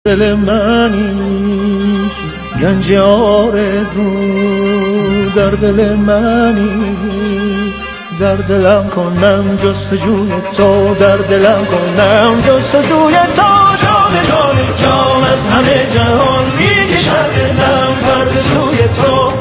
دل منی گنج آرزو، در دل منی در دلم کنم جستجوی تو، در دلم کنم جستجوی تو. جان جان جان از همه جهان میکشد دلم پر سوی تو.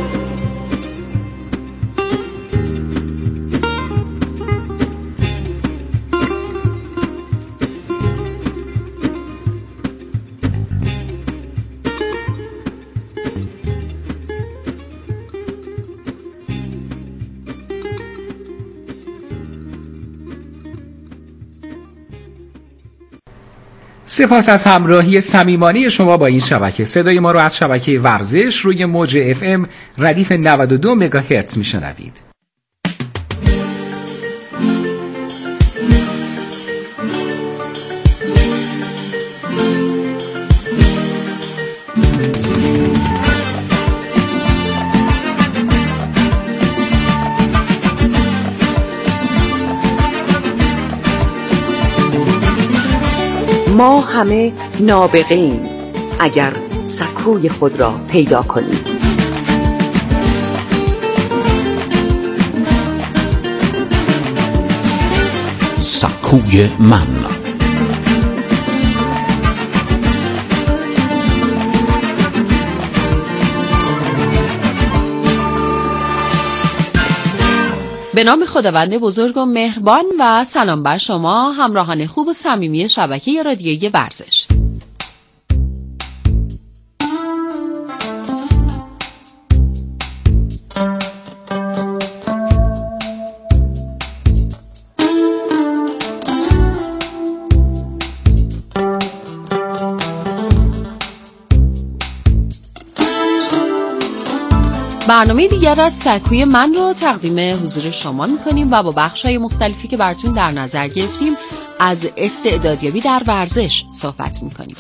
سپاس از همراهی صمیمانه شما با این شبکه. صدای ما رو از شبکه ورزش روی موج FM ردیف 92 مگاهرتز میشنوید. ما همه نابغه ایم اگر سکوی خود را پیدا کنیم. سکوی من. به نام خداوند بزرگ و مهربان و سلام بر شما همراهان خوب و صمیمی شبکه رادیویی ورزش. برنامه دیگر از سکوی من رو تقدیم حضور شما میکنیم و با بخش‌های مختلفی که براتون در نظر گرفتیم از استعدادیابی در ورزش صحبت میکنیم.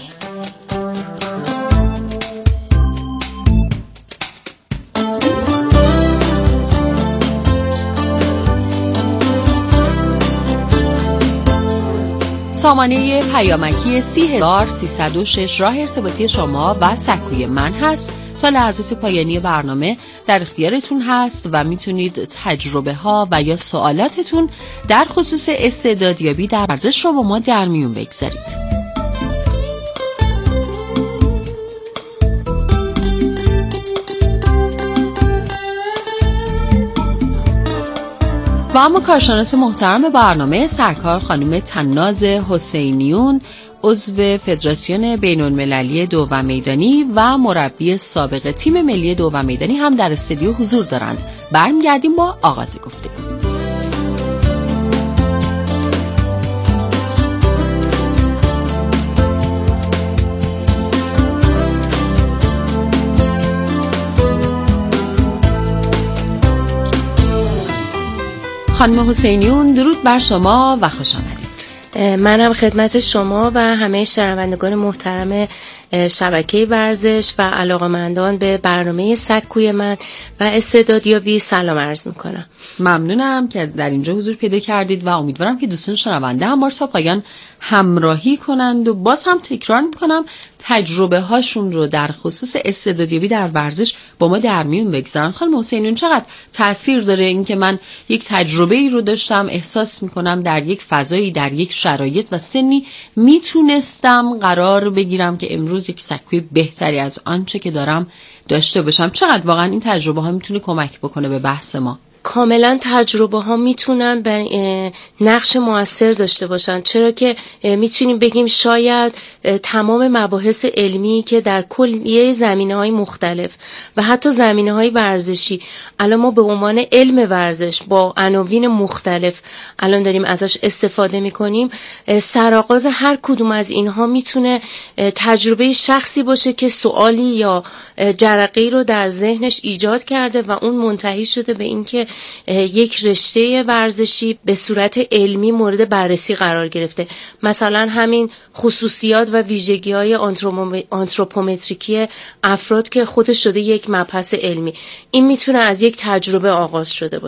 سامانه پیامکی 30306 راه ارتباطی شما و سکوی من هست. تا لحظات پایانی برنامه در اختیارتون هست و میتونید تجربه ها و یا سوالاتتون در خصوص استعدادیابی در ورزش رو با ما در میون بگذارید. و اما کارشناس محترم برنامه سرکار خانم تناز حسینیون، عضو فدراسیون بین‌المللی دو میدانی و مربی سابق تیم ملی دو میدانی هم در استودیو حضور دارند. برمیگردیم با آغاز گفتگو. خانم حسینیون درود بر شما و خوش آمدید. منم خدمت شما و همه شنوندگان محترم شبکه ورزش و علاقه‌مندان به برنامه سکوی من و استعدادیابی سلام عرض میکنم. ممنونم که در اینجا حضور پیدا کردید و امیدوارم که دوستان شنونده هم تا پایان همراهی کنند و باز هم تکرار میکنم تجربه هاشون رو در خصوص استعدادیابی در ورزش با ما در میون بگذارن. خانم حسینیون چقدر تأثیر داره این که من یک تجربه ای رو داشتم، احساس میکنم در یک فضایی، در یک شرایط و سنی میتونستم قرار بگیرم که امروز یک سکوی بهتری از آنچه که دارم داشته باشم. چقدر واقعا این تجربه ها میتونه کمک بکنه به بحث ما؟ کاملا تجربه ها میتونن نقش موثر داشته باشن، چرا که میتونیم بگیم شاید تمام مباحث علمی که در کلیه زمینه‌های مختلف و حتی زمینه‌های ورزشی الان ما به عنوان علم ورزش با عناوین مختلف الان داریم ازش استفاده میکنیم، سرآغاز هر کدوم از اینها میتونه تجربه شخصی باشه که سوالی یا جرقه‌ای رو در ذهنش ایجاد کرده و اون منتهی شده به اینکه یک رشته ورزشی به صورت علمی مورد بررسی قرار گرفته. مثلا همین خصوصیات و ویژگی‌های آنتروپومتریکی افراد که خودش شده یک مبحث علمی، این میتونه از یک تجربه آغاز شده باشه.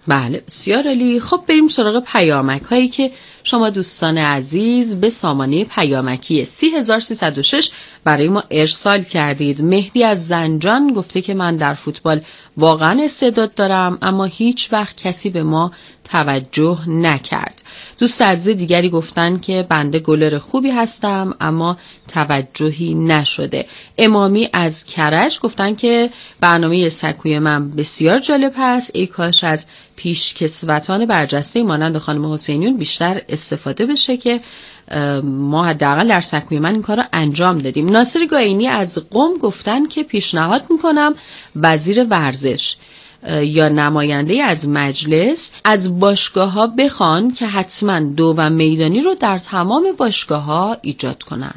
بله بسیار عالی. خب بریم سراغ پیامک هایی که شما دوستان عزیز به سامانه پیامکی 30306 برای ما ارسال کردید. مهدی از زنجان گفته که من در فوتبال واقعا استعداد دارم اما هیچ وقت کسی به ما توجه نکرد. دوست عزیز دیگری گفتن که بنده گلر خوبی هستم اما توجهی نشده. امامی از کرج گفتن که برنامه سکوی من بسیار جالب هست، ای کاش از پیشکسوتان برجسته مانند خانم حسینیون بیشتر استفاده بشه که ما حداقل در سکوی من این کار رو انجام دادیم. ناصر گاینی از قم گفتن که پیشنهاد میکنم وزیر ورزش یا نماینده از مجلس از باشگاه‌ها بخوان که حتما دو میدانی رو در تمام باشگاه‌ها ایجاد کنن.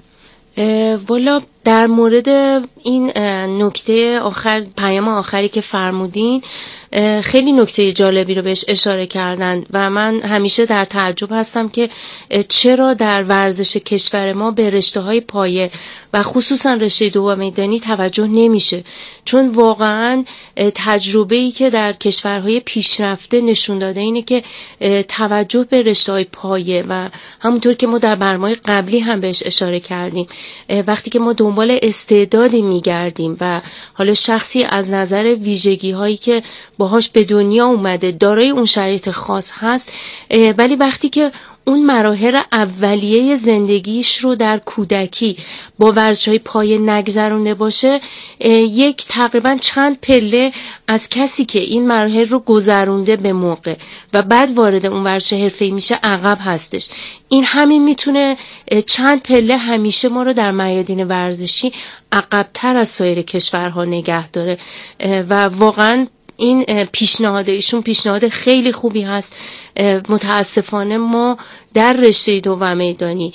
والا در مورد این نکته آخر، پیام آخری که فرمودین، خیلی نکته جالبی رو بهش اشاره کردن و من همیشه در تعجب هستم که چرا در ورزش کشور ما به رشته‌های پایه و خصوصا رشته دو میدانی توجه نمیشه، چون واقعا تجربه‌ای که در کشورهای پیشرفته نشون داده اینه که توجه به رشته‌های پایه و همونطور که ما در برنامه قبلی هم بهش اشاره کردیم، وقتی که ما دنبال استعدادی میگردیم و حالا شخصی از نظر ویژگی هایی که باهاش به دنیا اومده دارای اون شرایط خاص هست، ولی وقتی که اون مراحل اولیه زندگیش رو در کودکی با ورزش‌های پایه نگذرونده باشه، یک تقریبا چند پله از کسی که این مراحل رو گذرونده به موقع و بعد وارد اون ورزش حرفه‌ای میشه عقب هستش. این همین میتونه چند پله همیشه ما رو در میادین ورزشی عقب‌تر از سایر کشورها نگه داره و واقعاً این پیشنهاد ایشون پیشنهاد خیلی خوبی هست. متاسفانه ما در رشته دو میدانی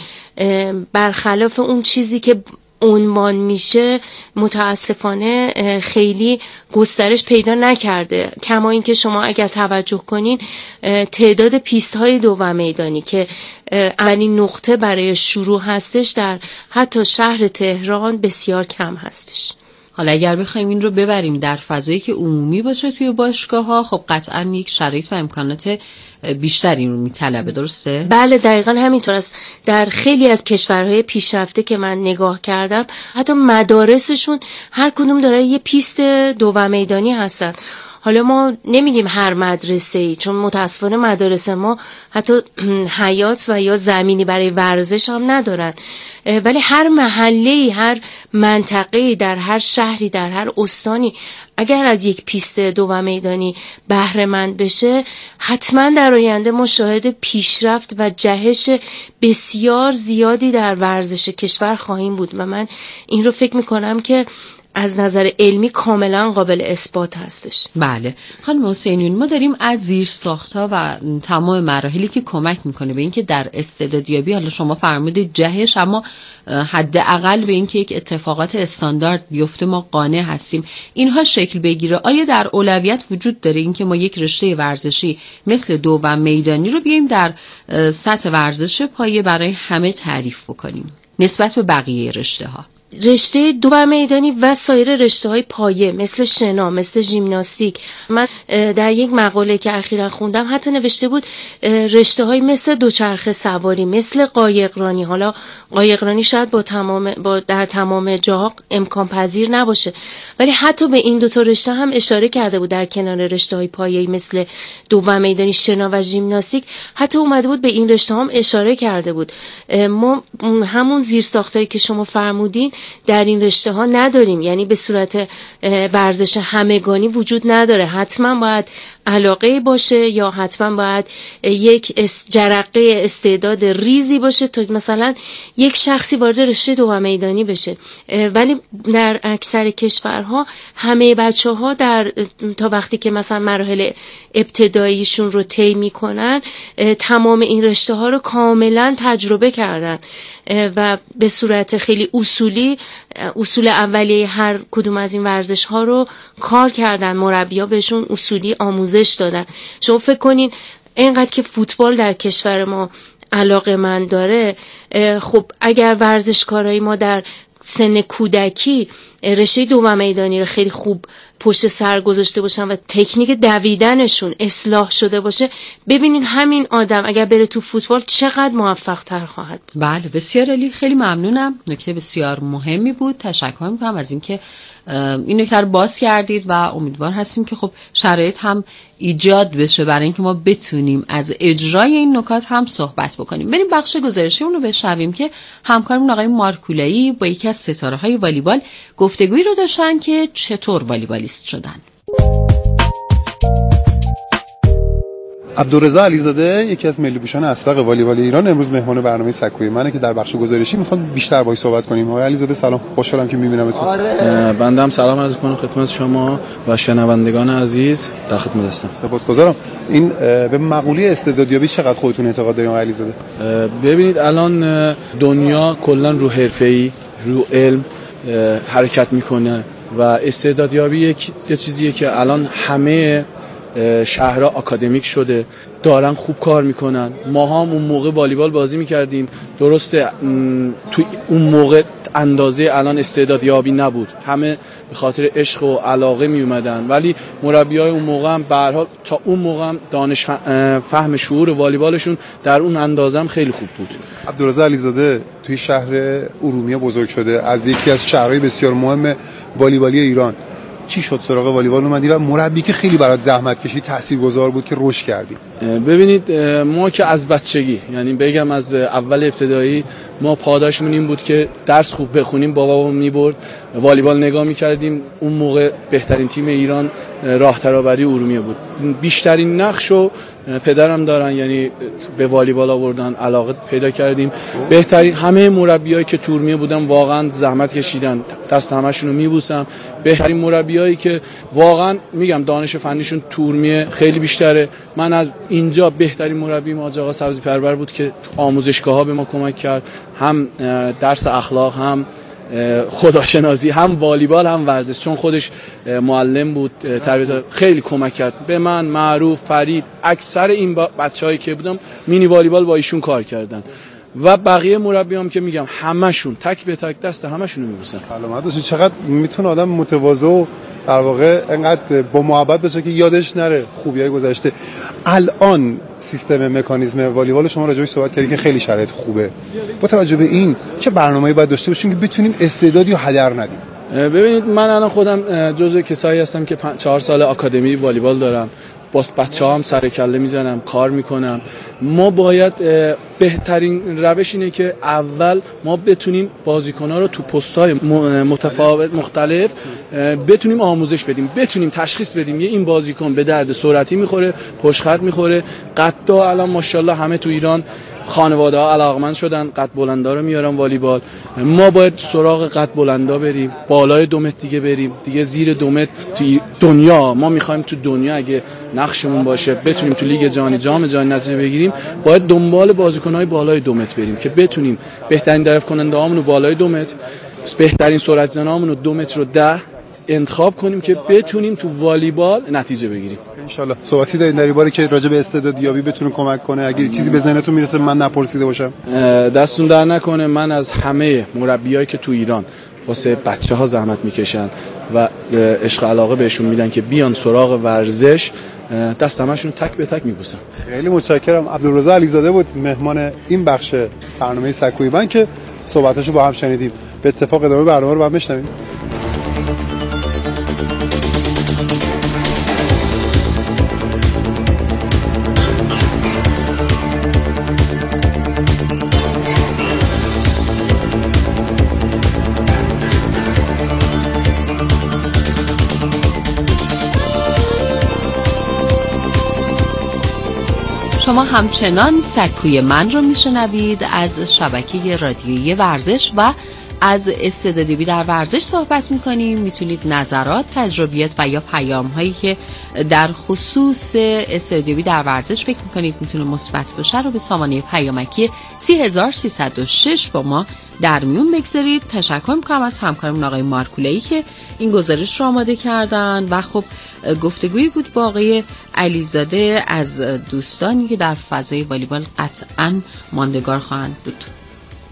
برخلاف اون چیزی که عنوان میشه متاسفانه خیلی گسترش پیدا نکرده. کما این که شما اگر توجه کنین تعداد پیست های دو میدانی که اولین نقطه برای شروع هستش در حتی شهر تهران بسیار کم هستش. حالا اگر بخوایم این رو ببریم در فضایی که عمومی باشه توی باشگاه‌ها، خب قطعاً یک شرایط و امکانات بیشتری رو میطلبه، درسته؟ بله دقیقاً همینطور است. در خیلی از کشورهای پیشرفته که من نگاه کردم حتی مدارسشون هر کدوم داره یه پیست دو میدانی هستن. حالا ما نمیگیم هر مدرسه‌ای، چون متاسفانه مدارس ما حتی حیاط و یا زمینی برای ورزش هم ندارن، ولی هر محله‌ای، هر منطقه‌ای، در هر شهری، در هر استانی اگر از یک پیست دو میدانی بهره مند بشه، حتما در آینده ما شاهد پیشرفت و جهش بسیار زیادی در ورزش کشور خواهیم بود و من این رو فکر میکنم که از نظر علمی کاملا قابل اثبات هستش. بله خانم حسینیون، ما داریم از زیر ساخت‌ها و تمام مراحلی که کمک میکنه به اینکه در استعدادیابی، حالا شما فرمودید جهش، اما حداقل به اینکه یک اتفاقات استاندارد بیفته ما قانع هستیم، اینها شکل بگیره. آیا در اولویت وجود داره اینکه ما یک رشته ورزشی مثل دو و میدانی رو بیایم در سطح ورزش پایه برای همه تعریف بکنیم نسبت به بقیه رشته‌ها؟ رشته دو میدانی و سایر رشته‌های پایه مثل شنا، مثل ژیمناستیک، من در یک مقاله که اخیراً خوندم حتی نوشته بود رشته‌های مثل دوچرخه سواری، مثل قایقرانی. حالا قایقرانی شاید در تمام جاها امکان پذیر نباشه، ولی حتی به این دو تا رشته هم اشاره کرده بود در کنار رشته‌های پایه‌ای مثل دو میدانی، شنا و ژیمناستیک. حتی اومده بود به این رشته هم اشاره کرده بود. ما همون زیرساختایی که شما فرمودین در این رشته ها نداریم، یعنی به صورت ورزش همگانی وجود نداره. حتما باید علاقه باشه یا حتما باید یک جرقه استعداد ریزی باشه تا مثلا یک شخصی وارد رشته دو میدانی بشه. ولی در اکثر کشورها همه بچه‌ها تا وقتی که مثلا مراحل ابتداییشون رو طی میکنن تمام این رشته ها رو کاملا تجربه کردن و به صورت خیلی اصول اولیه هر کدوم از این ورزش ها رو کار کردن. مربی‌ها بهشون اصولی آموزش دادن. شما فکر کنین اینقدر که فوتبال در کشور ما علاقه من داره، خب اگر ورزشکارای ما در سن کودکی رشته دو میدانی رو خیلی خوب پشت سر گذاشته باشن و تکنیک دویدنشون اصلاح شده باشه، ببینین همین آدم اگر بره تو فوتبال چقدر موفق تر خواهد بود. بله بسیار عالی، خیلی ممنونم، نکته بسیار مهمی بود. تشکر میکنم از اینکه این نکته رو باز کردید و امیدوار هستیم که خب شرایط هم ایجاد بشه برای اینکه ما بتونیم از اجرای این نکات هم صحبت بکنیم. بریم بخش گزارشیمون رو بشنویم که همکارمون آقای مارکولایی با یکی از ستاره‌های والیبال گفتگویی رو داشتن که چطور والیبالیست شدن. عبدالرضا علیزاده یکی از ملی پوشان اسبق والیبال ایران امروز مهمان برنامه سکوی منه که در بخش گزارشی میخوام بیشتر باهاش صحبت کنیم. آقای علیزاده سلام، خوشحالم که میبینمتون. بنده هم سلام عرض می‌کنم خدمت شما و شنوندگان عزیز، در خدمت هستم. سپاسگزارم. این به مقوله استعدادیابی چقدر خودتون اعتقاد دارین آقای علیزاده؟ ببینید الان دنیا کلا رو حرفه‌ای، رو علم حرکت میکنه و استعدادیابی یه چیزیه که الان همه شهرها آکادمیک شده، دارن خوب کار میکنن. ما هم اون موقع والیبال بازی میکردیم، درسته تو اون موقع اندازه الان استعدادیابی نبود، همه به خاطر عشق و علاقه می اومدن، ولی مربیای اون موقع هم به هر حال تا اون موقع هم دانش فهم شعور والیبالشون در اون اندازه هم خیلی خوب بود. عبدالرضا علیزاده توی شهر ارومیه بزرگ شده، از یکی از شهرهای بسیار مهم والیبالی ایران. چی شد سراغ والیبال اومدی و مربی که خیلی برات زحمت کشید تاثیرگذار بود که رشد کردی؟ ببینید ما که از بچگی، یعنی بگم از اول ابتدایی، ما پاداشمون این بود که درس خوب بخونیم. بابامون میبرد والیبال نگاه میکردیم. اون موقع بهترین تیم ایران راهترآوری ارومیه بود. بیشترین نقشو پدرم دارن، یعنی به والیبال آوردن، علاقه پیدا کردیم. بهترین همه مربیایی که تو ارومیه بودن واقعا زحمت کشیدن، دست همشون رو میبوسم. بهترین مربیایی که واقعا میگم دانش فنیشون تو ارومیه خیلی بیشتره. من از اینجا بهترین مربی حاج آقا سبزی پرور بود که آموزشگاه‌ها به ما کمک کرد، هم درس اخلاق، هم خداشناسی، هم والیبال، هم ورزش، چون خودش معلم بود، تربیت خیلی کمک کرد به من. معروف، فرید، اکثر این بچه‌هایی که بودم مینی والیبال با ایشون کار کردن و بقیه مربیام که میگم همشون تک به تک دست همشون رو میبوسن. سلامت باشید. چقدر میتونه آدم متواضع و در واقع انقدر با محبت باشه که یادش نره خوبیای گذشته. الان سیستم مکانیزم والیبال شما راجعش صحبت کردید که خیلی شرایط خوبه. با توجه به این چه برنامه‌ای باید داشته باشیم که بتونیم استعدادی رو هدر ندیم؟ ببینید من الان خودم جزو کسایی هستم که 4 سال آکادمی والیبال دارم، باز بچه‌ها هم سر کله میزنم، کار میکنم. ما باید بهترین روش اینه که اول ما بتونیم بازیکن‌ها رو تو پست‌های متفاوت مختلف بتونیم آموزش بدیم، بتونیم تشخیص بدیم یه این بازیکن به درد سرعتی میخوره، پشت‌خط میخوره. قدها الان ماشاءالله همه تو ایران خانواده ها علاقمند شدن، قد بلندا رو میارن والیبال. ما باید سراغ قد بلندا بریم، بالای 2 متر دیگه بریم، دیگه زیر 2 متر. تو دنیا ما میخوایم تو دنیا اگه نقشمون باشه بتونیم تو لیگ جهانی، جام جهانی نتیجه بگیریم، باید دنبال بازیکن‌های بالای 2 متر بریم که بتونیم بهترین دریافت کننده‌هامون رو بالای 2 متر، بهترین سرعت زنامون رو 2 متر و 10 انتخاب کنیم که بتونیم تو والیبال نتیجه بگیریم. انشالله. صحبتی دارین در این باره که راجع به استعدادیابی بتونه کمک کنه؟ اگه چیزی به ذهنتون میرسه من نپرسیده باشم. دستون در نکنه. من از همه مربیایی که تو ایران واسه بچه‌ها زحمت میکشن و عشق علاقه بهشون میدن که بیان سراغ ورزش، دست همشون تک به تک میبوسم. خیلی متشکرم. عبدالرضا علیزاده بود مهمان این بخش برنامه سکوی من که صحبتاشو با هم شنیدیم. به اتفاق ادامه برنامه رو با هم بشنویم. شما همچنان سکوی من رو میشنوید. از شبکه رادیویی ورزش و از استعدادیابی در ورزش صحبت میکنیم. میتونید نظرات، تجربیات و یا پیام هایی که در خصوص استعدادیابی در ورزش فکر میکنید میتونه مثبت باشه رو به سامانه پیامکی 3306 با ما در میون بگذارید. تشکر میکنم از همکارمون آقای مارکولایی که این گزارش رو آماده کردن و خب گفتگویی بود با آقای علیزاده از دوستانی که در فضای والیبال قطعاً ماندگار خواهند بود.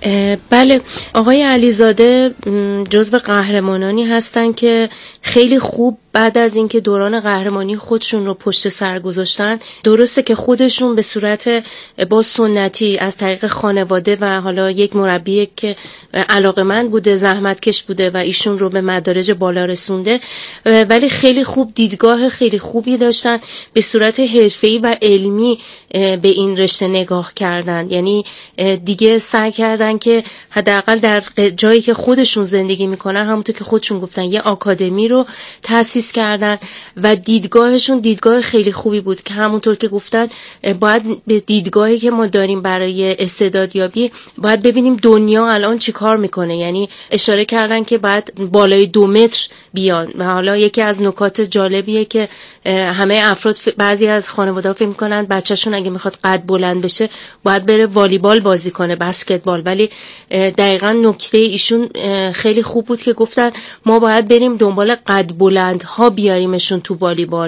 بله، آقای علیزاده جزو قهرمانانی هستن که خیلی خوب بعد از اینکه دوران قهرمانی خودشون رو پشت سر گذاشتن، درسته که خودشون به صورت با سنتی از طریق خانواده و حالا یک مربی که علاقه‌مند بوده، زحمتکش بوده و ایشون رو به مدارج بالا رسونده، ولی خیلی خوب دیدگاه خیلی خوبی داشتن، به صورت حرفه‌ای و علمی به این رشته نگاه کردن. یعنی دیگه سعی کردن که حداقل در جایی که خودشون زندگی میکنن، همونطور که خودشون گفتن، یه آکادمی رو تأسیس کردن و دیدگاهشون دیدگاه خیلی خوبی بود که همونطور که گفتن باید به دیدگاهی که ما داریم برای استعدادیابی باید ببینیم دنیا الان چی کار میکنه. یعنی اشاره کردن که باید بالای 2 متر بیان و حالا یکی از نکات جالبیه که همه افراد بعضی از خانواده‌ها فکر میکنن بچه‌شون اگه میخواد قد بلند بشه باید بره والیبال بازی کنه، بسکتبال، ولی دقیقاً نکته ایشون خیلی خوب بود که گفتن ما باید بریم دنبال قد بلندها بیاریمشون تو والیبال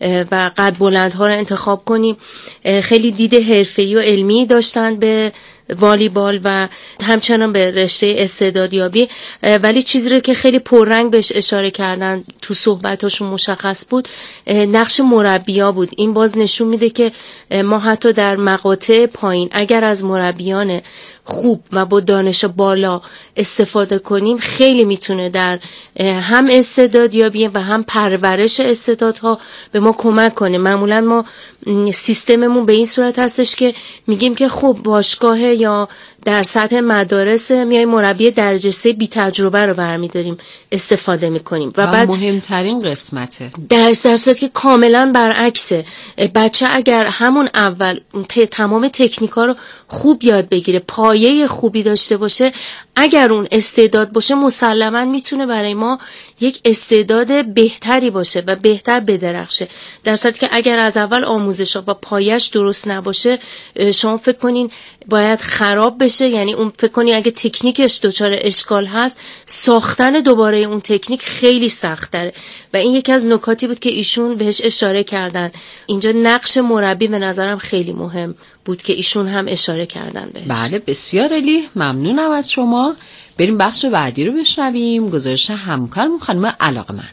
و قد بلندها رو انتخاب کنیم. خیلی دید حرفه‌ای و علمی داشتن به والیبال و همچنان به رشته استعدادیابی، ولی چیزی رو که خیلی پررنگ بهش اشاره کردن تو صحبتاشون مشخص بود نقش مربی‌ها بود. این باز نشون میده که ما حتی در مقاطع پایین اگر از مربیان خوب و با دانش بالا استفاده کنیم خیلی میتونه در هم استعدادیابی و هم پرورش استعدادها به ما کمک کنه. معمولا ما سیستممون به این صورت هستش که میگیم که خب باشگاه یا در سطح مدارس میای مربی درجه 3 بی تجربه رو برمی‌داریم استفاده می‌کنیم و بعد مهمترین قسمته در صورتی که کاملا برعکسه. بچه اگر همون اول تمام تکنیک‌ها رو خوب یاد بگیره، پایه خوبی داشته باشه، اگر اون استعداد باشه مسلماً میتونه برای ما یک استعداد بهتری باشه و بهتر بدرخشه. در صورتی که اگر از اول آموزش‌ها و پایه‌اش درست نباشه، شما فکر کنین باید خراب بشه. یعنی اون فکر کنی اگه تکنیکش دچار اشکال هست، ساختن دوباره اون تکنیک خیلی سخت داره و این یکی از نکاتی بود که ایشون بهش اشاره کردن. اینجا نقش مربی به نظرم خیلی مهم بود که ایشون هم اشاره کردن بهش. بله، بسیار عالی، ممنونم از شما. بریم بخش بعدی رو بشنویم، گزارش همکارمون خانم علاقمند.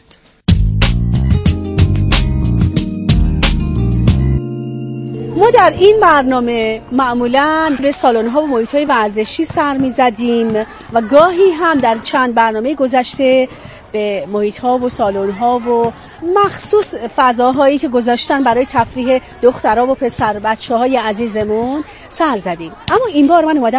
ما در این برنامه معمولاً به سالن‌ها و محیط‌های ورزشی سر می‌زدیم و گاهی هم در چند برنامه گذشته به محیط‌ها و سالن‌ها و مخصوص فضاهایی که گذاشتن برای تفریح دخترها و پسر بچه‌های عزیزمون سر زدیم. اما این بار من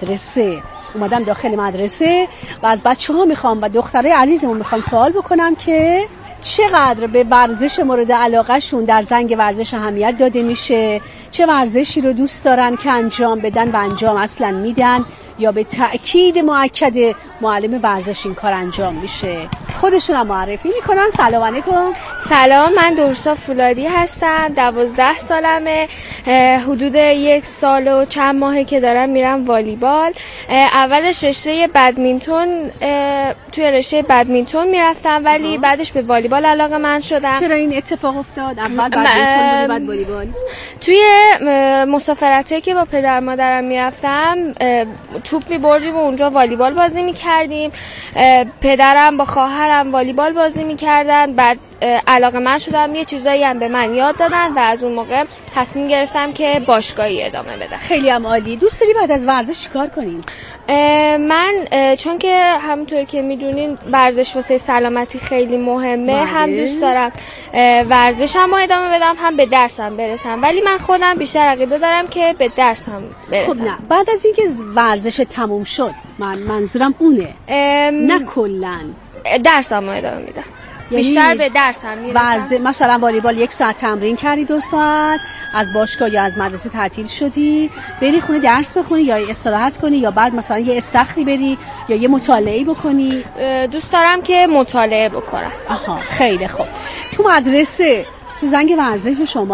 اومدم داخل مدرسه و از بچه‌ها میخوام و دخترای عزیزمون میخوام سوال بکنم که چقدر به ورزش مورد علاقه شون در زنگ ورزش اهمیت داده میشه، چه ورزشی رو دوست دارن که انجام بدن و انجام اصلا میدن یا به تأکید مؤکد معلم ورزش این کار انجام میشه. خودشون هم معرفی میکنن. سلام علیکم. سلام، من دورسا فولادی هستم، 12 سالمه، حدود 1 سال و چند ماهه که دارم میرم والیبال. اولش رشته بدمینتون، توی رشته بدمینتون میرفتم ولی بعدش به والیبال علاقه من شدم. چرا این اتفاق افتاد؟ اول بدمینتون بودی بعد والیبال؟ توی مسافرتایی که با پدر مادرم میرفتم توپ میبردیم و اونجا والیبال بازی میکردیم. پدرم با خواهرم والیبال بازی میکردن، بعد علاقه من شدم، یه چیزایی هم به من یاد دادن و از اون موقع تصمیم گرفتم که باشگاهی ادامه بدم. خیلی هم عالی. دوست داری بعد از ورزش چیکار کنیم؟ من چون که همونطور که میدونین ورزش واسه سلامتی خیلی مهمه، هم دوست دارم ورزشم رو ادامه بدم هم به درسم برسم، ولی من خودم بیشتر عقیده دارم که به درسم برسم. خب نه، بعد از اینکه ورزش تموم شد، منظورم اونه، نه کلن درسم رو ادامه میدم، بیشتر به درسم میرسم. مثلا والیبال 1 ساعت تمرین کردی، 2 ساعت از باشگاه یا از مدرسه تعطیل شدی، بری خونه درس بخونی یا استراحت کنی یا بعد مثلا یه استخری بری یا یه مطالعه بکنی؟ دوست دارم که مطالعه بکنم. آها، خیلی خوب. تو مدرسه تو زنگ ورزش شما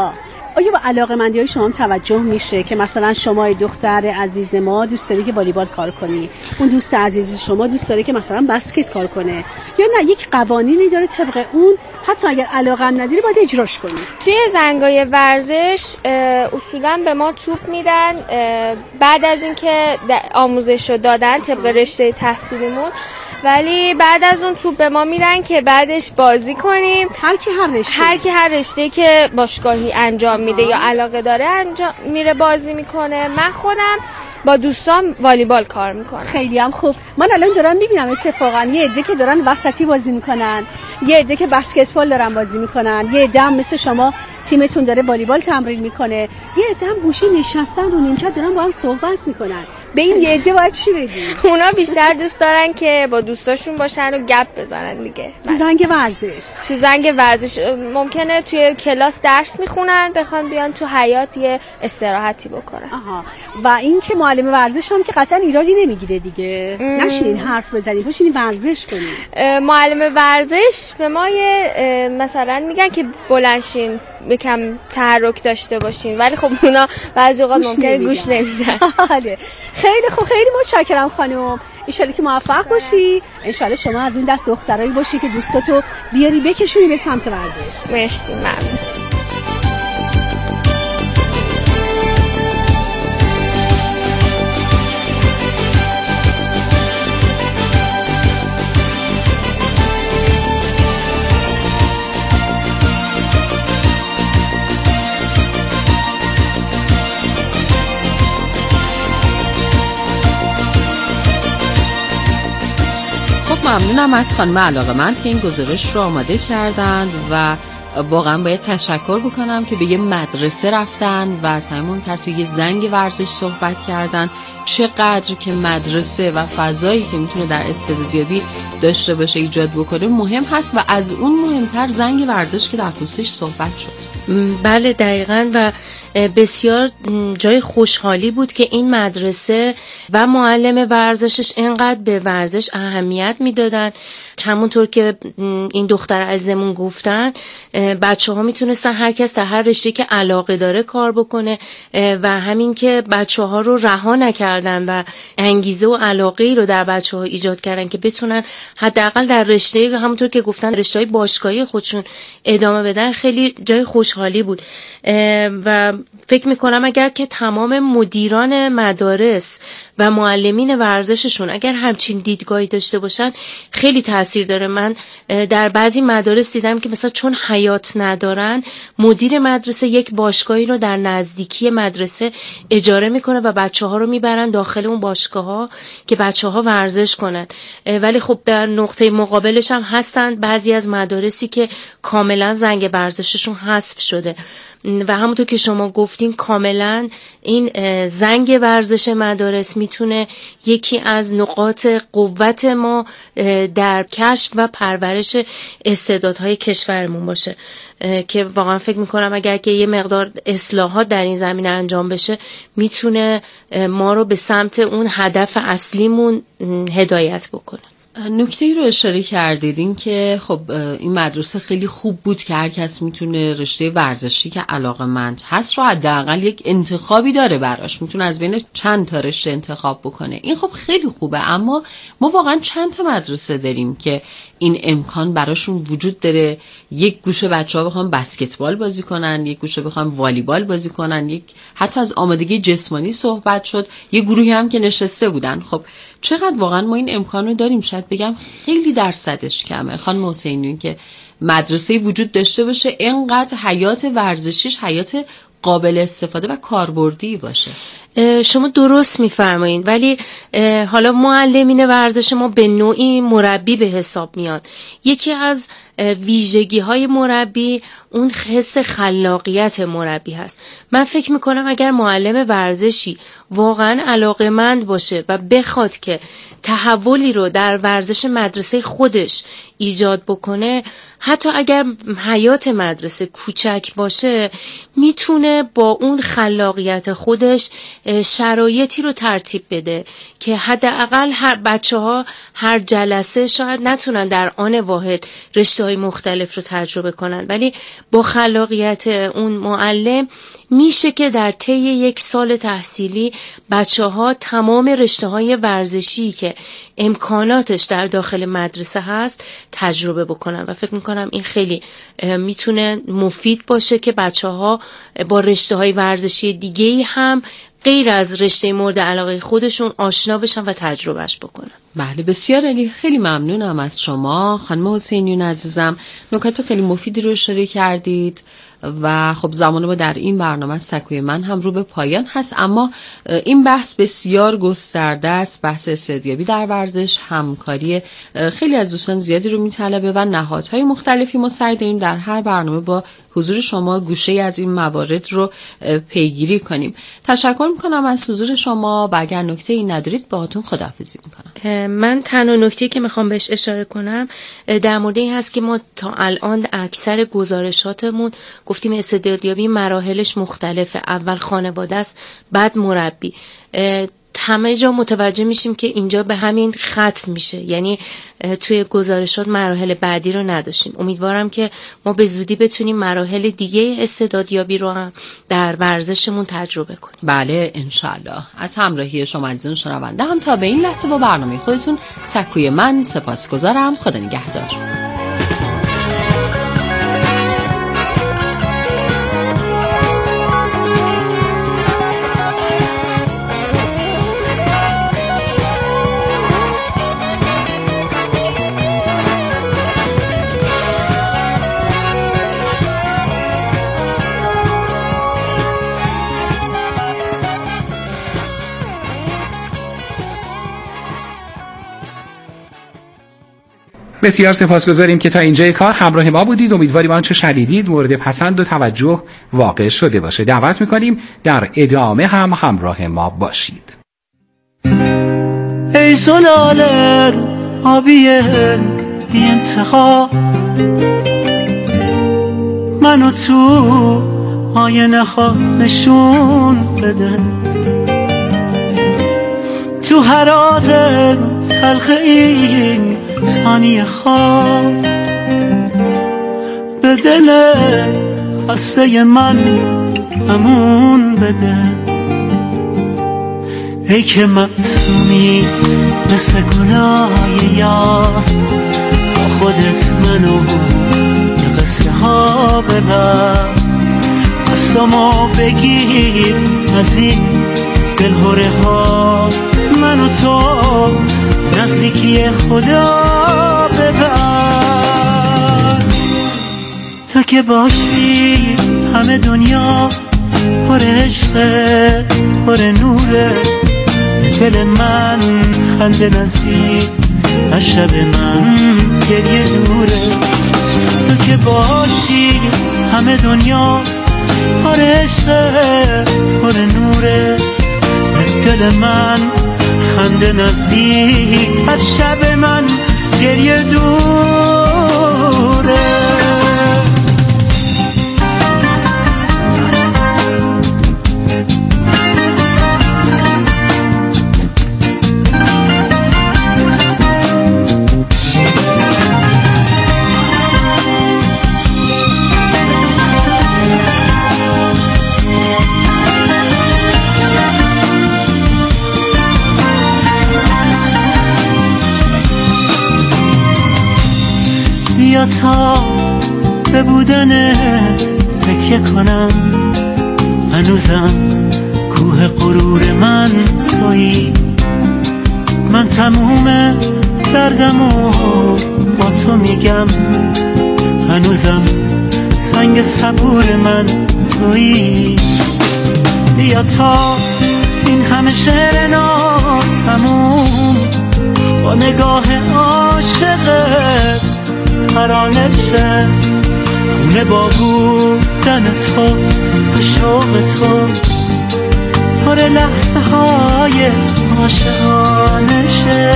آیا به علاقه‌مندی‌های شما توجه میشه که مثلا شما دختر عزیز ما دوست داری که والیبال کار کنی، اون دوست عزیز شما دوست داره که مثلا بسکت کار کنه، یا نه یک قوانینی داره طبق اون حتی اگر علاقه نداری باید اجراش کنی؟ توی زنگای ورزش اصولا به ما توپ میدن بعد از اینکه آموزشو دادن طبق رشته تحصیلیمون، ولی بعد از اون توپ به ما میدن که بعدش بازی کنیم. هر کی هر رشته که باشگاهی انجام میده یا علاقه داره انجام میره بازی میکنه. من خودم با دوستان والیبال کار میکنم. خیلی هم خوب. من الان دارم میبینم اتفاقا یه عده که دارن وسطی بازی میکنن، یه عده که بسکتبال دارن بازی میکنن، یه عده هم مثل شما تیمتون داره والیبال تمرین میکنه، یه عده هم گوشه نشستن رو نیمکت دارن با هم صحبت میکنن. به این یه عده باید چی بگی؟ اونا بیشتر دوست دارن که با دوستاشون باشن و گپ بزنن دیگه. تو زنگ ورزش. تو زنگ ورزش ممکنه توی کلاس درس میخونن بخوان بیان تو حیاط یه استراحتی بکنن. آها. و این که معلم ورزش هم که قطعا ایرادی نمیگیره دیگه. نشینین حرف بزنید، بشینین ورزش کنین. معلم ورزش به ما مثلا میگن که بلندشین یکم تحرک داشته باشین، ولی خب اونا بعضی اوقات ممکنه گوش نمیدن. خیلی خوب، خیلی متشکرم خانم. ان شاءالله که موفق باشی. ان شاءالله شما از اون دست دخترایی باشی که دوستاتو بیاری بکشونی به سمت ورزش. مرسی. ممنون. ممنونم از خانم علاقه‌مند که این گزارش رو آماده کردند و واقعا باید تشکر بکنم که به یه مدرسه رفتن و سعیمون کرد توی یه زنگ ورزش صحبت کردن. چقدر که مدرسه و فضایی که میتونه در استعدادیابی داشته باشه ایجاد بکنه مهم هست و از اون مهمتر زنگ ورزش که در خصوصش صحبت شد. بله دقیقاً و بسیار جای خوشحالی بود که این مدرسه و معلم ورزشش اینقدر به ورزش اهمیت میدادن. همونطور که این دختر عزیزمون گفتن بچه ها میتونستن هر کس در هر رشته که علاقه داره کار بکنه و همین که بچه ها رو رها نکردن و انگیزه و علاقه ای رو در بچه ها ایجاد کردن که بتونن حداقل در رشته همونطور که گفتن رشته های باشگاهی خودشون ادامه بدن. خیلی جای خوشحالی بود و فکر میکنم اگر که تمام مدیران مدارس و معلمین ورزششون اگر همچین دیدگاهی داشته باشن خیلی تاثیر داره. من در بعضی مدارس دیدم که مثلا چون حیاط ندارن مدیر مدرسه یک باشگاهی رو در نزدیکی مدرسه اجاره میکنه و بچه ها رو میبرن داخل اون باشگاه ها که بچه ها ورزش کنن. ولی خب در نقطه مقابلش هم هستن بعضی از مدارسی که کاملا زنگ ورزششون حذف شده و همونطور که شما گفتین کاملا این زنگ ورزش مدارس میتونه یکی از نقاط قوت ما در کشف و پرورش استعدادهای کشورمون باشه که واقعا فکر میکنم اگر که یه مقدار اصلاحات در این زمینه انجام بشه میتونه ما رو به سمت اون هدف اصلیمون هدایت بکنه. نکته ای رو اشاره کردید این که خب این مدرسه خیلی خوب بود که هر کس میتونه رشته ورزشی که علاقه‌مند هست رو حداقل یک انتخابی داره براش، میتونه از بین چند تا رشته انتخاب بکنه. این خب خیلی خوبه، اما ما واقعا چند تا مدرسه داریم که این امکان براشون وجود داره. یک گوشه بچه‌ها بخوان بسکتبال بازی کنن، یک گوشه بخوان والیبال بازی کنن، یک حتی از آمادگی جسمانی صحبت شد، یه گروهی هم که نشسته بودن. خب چقدر واقعا ما این امکان رو داریم؟ شاید بگم خیلی درصدش کمه. خانم حسینی که مدرسه وجود داشته باشه اینقدر حیات ورزشیش حیات قابل استفاده و کاربردی باشه. شما درست میفرمایید، ولی حالا معلمین ورزش ما به نوعی مربی به حساب میاد. یکی از ویژگی های مربی اون حس خلاقیت مربی هست. من فکر میکنم اگر معلم ورزشی واقعا علاقه‌مند باشه و بخواد که تحولی رو در ورزش مدرسه خودش ایجاد بکنه، حتی اگر حیات مدرسه کوچک باشه میتونه با اون خلاقیت خودش شرایطی رو ترتیب بده که حداقل هر بچه‌ها هر جلسه شاید نتونن در آن واحد رشته‌های مختلف رو تجربه کنن، ولی با خلاقیت اون معلم میشه که در طی یک سال تحصیلی بچه‌ها تمام رشته‌های ورزشی که امکاناتش در داخل مدرسه هست تجربه بکنن و فکر میکنم این خیلی میتونه مفید باشه که بچه‌ها با رشته‌های ورزشی دیگه‌ای هم غیر از رشته مورد علاقه خودشون آشنا بشن و تجربهش بکنن. بله بسیار عالی، خیلی ممنونم از شما خانم حسینیون عزیزم، نکات خیلی مفیدی رو اشاره کردید و خب زمان ما در این برنامه سکوی من هم رو به پایان هست، اما این بحث بسیار گسترده است. بحث استعدادیابی در ورزش همکاری خیلی از دوستان زیادی رو میطلبه و نهادهای مختلفی ما سعی داریم در هر برنامه با حضور شما گوشه از این موارد رو پیگیری کنیم. تشکر میکنم از حضور شما و اگر نکته‌ای ندارید باهاتون خداحافظی میکنم. من تنها نکته‌ای که میخوام بهش اشاره کنم در مورد این هست که ما تا الان اکثر گزارشاتمون گفتیم استعدادیابی مراحلش مختلفه، اول خانواده است بعد مربی. همه جا متوجه میشیم که اینجا به همین ختم میشه، یعنی توی گزارشات مراحل بعدی رو نداشتیم. امیدوارم که ما به زودی بتونیم مراحل دیگه استعدادیابی رو هم در ورزشمون تجربه کنیم. بله انشالله. از همراهی شما عزیزان شنونده هم تا به این لحظه با برنامه خودتون سکوی من سپاسگزارم. خدا نگهدار. بسیار سپاسگزاریم که تا اینجای کار همراه ما بودید. امیدواریم آنچه شنیدید مورد پسند و توجه واقع شده باشه. دعوت میکنیم در ادامه هم همراه ما باشید. ای زلال آبی بی انتها، منو تو آینه ها نشون بده، تو هراز تلخ این ثانیه خواب به دل خسته من امون بده. ای که معصومی مثل گلای یاس، با خودت منو به قصه ها ببر، دستامو بگیر از این دلهوره ها، منو تو نزدیکی خدا ببر. تا که باشی همه دنیا پر عشقه پر نوره، دل من خنده نزدیک از شب من گریه دوره. تو که باشی همه دنیا پر عشقه پر نوره، دل من خنده نزدیک از شب من گریه دوره. بیا تا به بودنت تکیه کنم، هنوزم کوه غرور من تویی، من تموم دردمو با تو میگم، هنوزم سنگ صبور من تویی. بیا تا این همه شعر ناتموم با نگاه عاشقت ترانه شه، خونه با بودن تو به شوق تو. پر لحظه های عاشقانشه.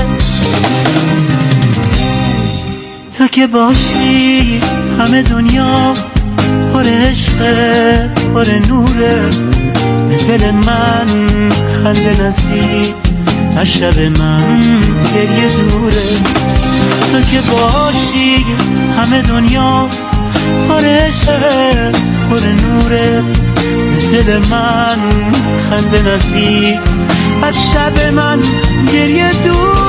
تو که باشی همه دنیا پر عشقه، پر نوره، به دل من خنده نزدیک، از شب من گریه دوره. تو که باشی همه دنیا پر عشقه، پر نوره، به دل من خنده نزدیک، از شب من گریه دوره.